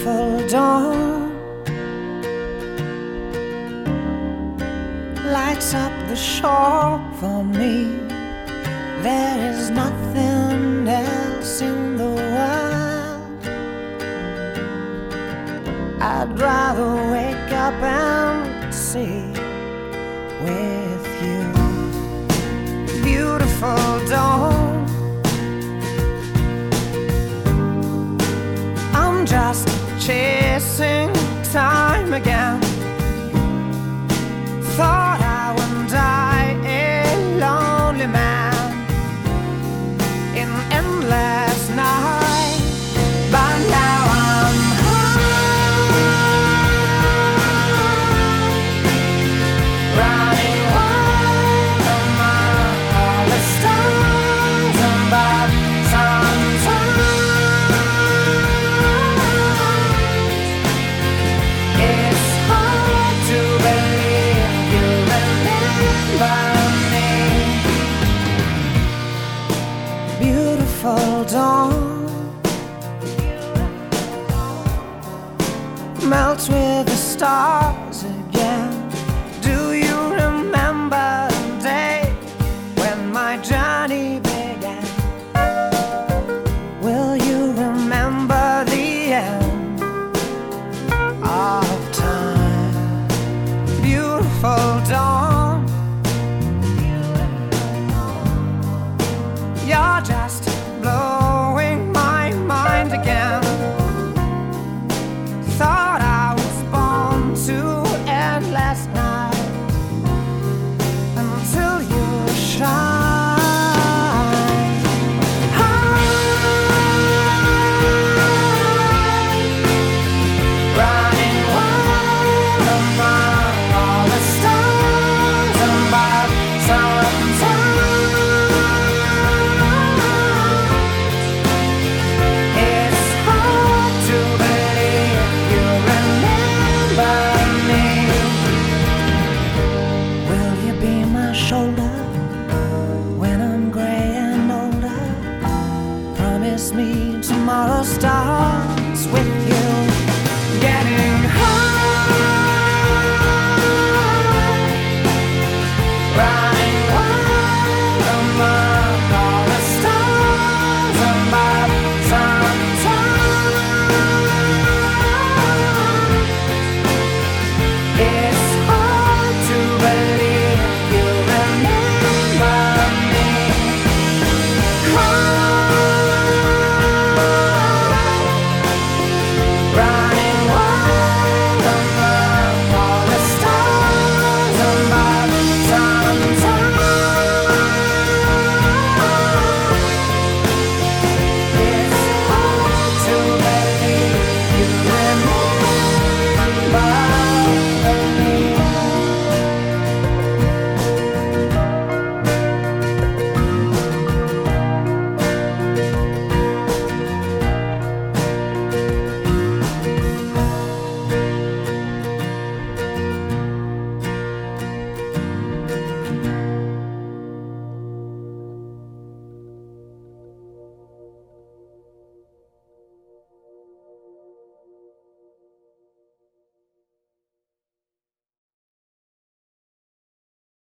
beautiful dawn lights up the shore for me. There is nothing else in the world. I'd rather wake up and see with you. Beautiful dawn, I'm just chasing time again. Thought I would die a lonely man in endless night, but now I'm high, running wild among all the stars above. Sometimes it's hard to believe you remember me. Beautiful dawn melts with the stars again.